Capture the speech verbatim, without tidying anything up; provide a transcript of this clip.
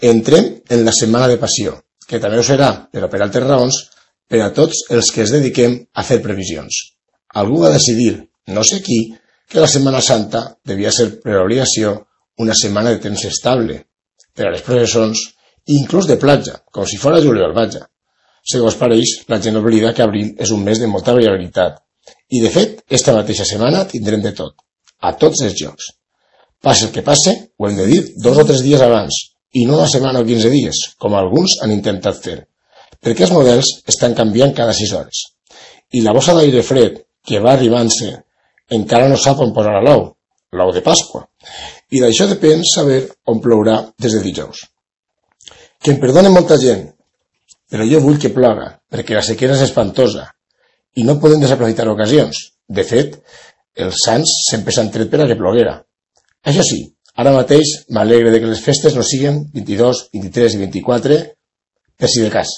Entrem en la Setmana de Passió, que també ho serà, però per altres raons, per a tots els que es dediquem a fer previsions. Algú va decidir, no sé qui, que la Setmana Santa devia ser per obligació una setmana de temps estable, per a les processons, inclús de platja, com si fos juliol, vaja. Segons pareix, la gent oblida que abril és un mes de molta variabilitat. I, de fet, esta mateixa setmana tindrem de tot, a tots els llocs. Passi el que passe, ho hem de dir dos o tres dies abans, i no una setmana o quinze dies, com alguns han intentat fer, perquè els models estan canviant cada sis hores. I la bossa d'aire fred, que va arribant-se, encara no sap on posarà l'ou, l'ou de Pasqua, i d'això depèn saber on plourà des de dijous. Que em perdone molta gent, però jo vull que ploga, perquè la sequera és espantosa, i no podem desaprofitar ocasions. De fet, els sants sempre s'han tret per a que ploguera. Això sí, ara mateix m'alegre de que les festes no siguin vint-i-dos, vint-i-tres i vint-i-quatre, per si de cas.